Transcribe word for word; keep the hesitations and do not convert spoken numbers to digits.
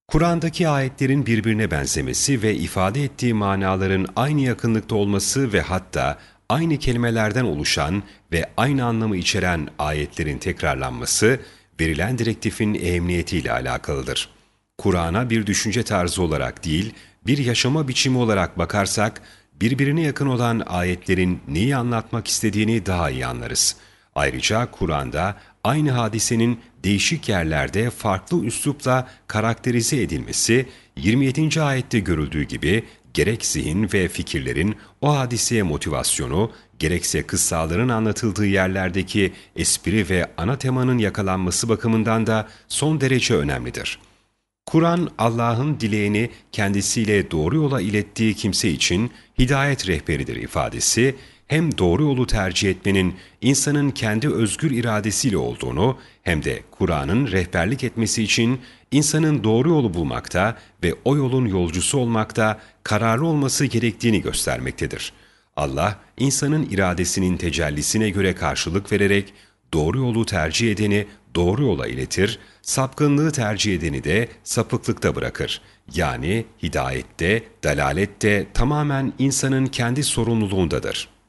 Kur'an'daki ayetlerin birbirine benzemesi ve ifade ettiği manaların aynı yakınlıkta olması ve hatta aynı kelimelerden oluşan ve aynı anlamı içeren ayetlerin tekrarlanması, verilen direktifin ehemmiyetiyle alakalıdır. Kur'an'a bir düşünce tarzı olarak değil, bir yaşama biçimi olarak bakarsak, birbirine yakın olan ayetlerin neyi anlatmak istediğini daha iyi anlarız. Ayrıca Kur'an'da aynı hadisenin değişik yerlerde farklı üslupla karakterize edilmesi, yirmi yedinci ayette görüldüğü gibi gerek zihin ve fikirlerin o hadiseye motivasyonu, gerekse kıssaların anlatıldığı yerlerdeki espri ve ana temanın yakalanması bakımından da son derece önemlidir. Kur'an, Allah'ın dileğini kendisiyle doğru yola ilettiği kimse için hidayet rehberidir ifadesi, hem doğru yolu tercih etmenin insanın kendi özgür iradesiyle olduğunu, hem de Kur'an'ın rehberlik etmesi için insanın doğru yolu bulmakta ve o yolun yolcusu olmakta kararlı olması gerektiğini göstermektedir. Allah, insanın iradesinin tecellisine göre karşılık vererek doğru yolu tercih edeni doğru yola iletir, sapkınlığı tercih edeni de sapıklıkta bırakır. Yani hidayette, dalalette tamamen insanın kendi sorumluluğundadır.